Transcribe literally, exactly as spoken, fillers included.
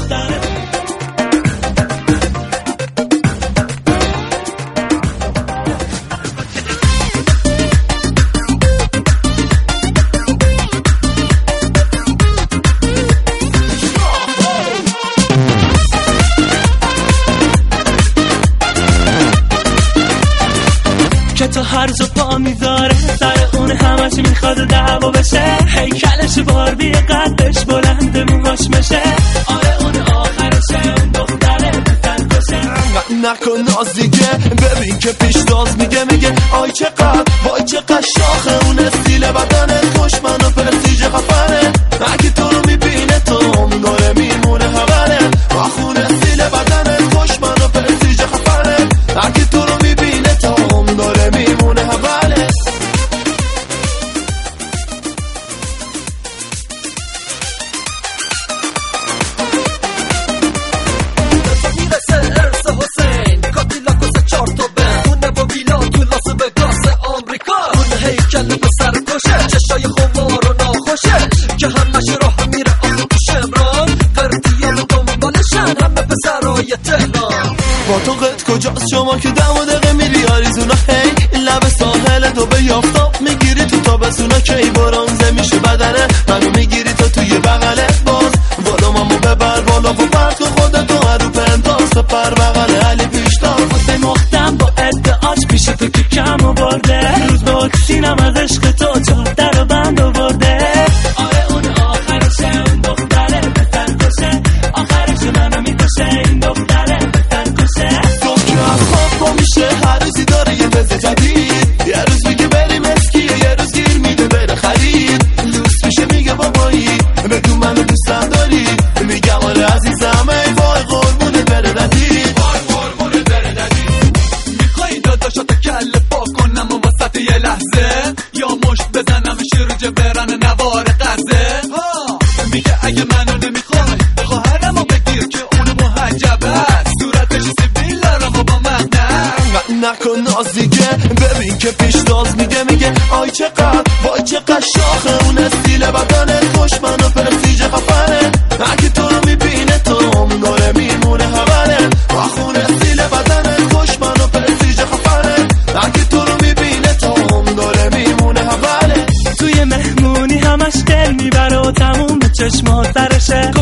دختره. که تو هر جا پا میذاره سر اون همش میخواد دعوا بشه. هیکلش باربی قدش بلند موهاش مشه. آره اون آخرشه اون دختره بزن کشه. نکن ناز دیگه ببین که پیشتاز میگه میگه آی چقدر وای چقدر شاخه اون استیل بدنه خوشمن و پرستیژ خفنه. اگه تو رو میبینه تو هم داره میمونه خبره. آخون استیل بدنه خوشمن و پرستیژ خفنه. اگه تو رو میبینه تو هم داره میمونه خبره. چشای خمار و ناخوشش که همش راه میره آخو تو شمران. قرطیان و دنبالشن همه پسرای تهران. با تو قد کجاست شما که دم و دقه میری آریزونا. هی لب ساحل تو به یافتاب میگیری تو تابستونا. کی برانزه میشه بدنه منو میگیری تو توی بغله. باز بالا مامو ببر بالا و پرد که خودتو هرو پنداز سپر بغله علی پیشتار. واسه مختم با ادعاش پیش تو که کم و برده. روز با سینم از عشق تو جا در و بند آورده. آره اون آخرشه اون دختره بزن کشه. آخرش منو میکشه این دختره بزن کشه. تو که از خواب پا میشه هر روزی داره یه وزه جدید. یه روز میگه بریم اسکیه یه روز گیر میده بره خرید. لوس میشه میگه بابایی بگو منو دوستم داری. میگم آره عزیزم ای وای قربونه بره ردی. وای قربونه بره ردی. میخوایی داداشاتو کله پا کنم و وسط یه لحظه یا مشت بزنم شروع جبران نوار قرضه. میگه اگه منو نمیخوای خواهرمو بگیر که اونو محجبه است. صورتش سیبیل دارم و با مغنم. نکن ناز دیگه ببین که پیشتاز میگه میگه آی چقدر وای چقدر شاخه اون استیل بدنه خوشمن و پرستیژ خفنه. اگه تو رو میبینه تو هم داره میمونه خبره. آخون استیل بدنه خوشمن و پرستیژ خفنه. اگه تو رو میبینه تو هم داره میمونه خبره. توی مهمونی همش دل میبره و تموم به چشم و سرشه.